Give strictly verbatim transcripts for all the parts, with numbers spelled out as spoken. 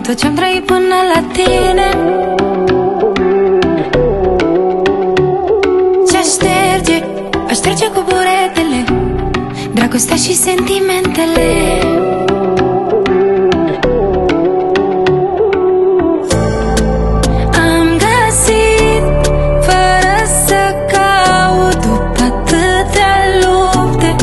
tot ce-am trăit până la tine. Ce-aș șterge, aș trece cu buretele dragostea și sentimentele. Am găsit, fără să caut, după atâtea lupte,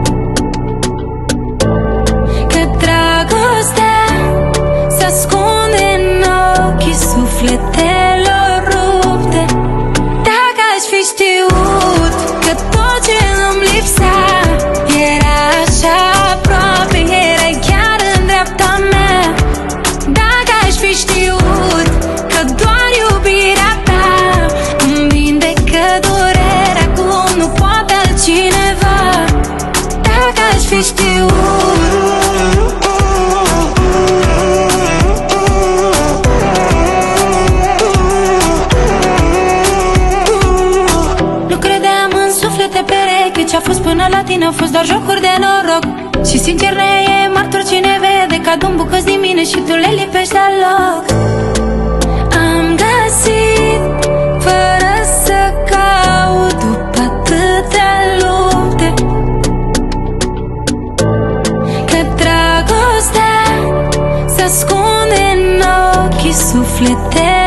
că dragostea se ascunde în ochii sufletelor rupte. Dacă aș fi știut că tot ce nu-mi lipsea era așa aproape, era chiar în dreapta mea. Dacă aș fi știut că doar iubirea ta îmi vindecă durerea cum nu poate altcineva. Dacă aș fi știut. Nu credeam în suflete perechi, ce-a fost până la tine au fost doar jocuri de noroc. Și sincer ne e martor cine vede că adun bucăți din mine și tu le lipești la loc. Am găsit, fără să caut, după atâtea lupte, că dragostea se ascunde în ochii sufletelor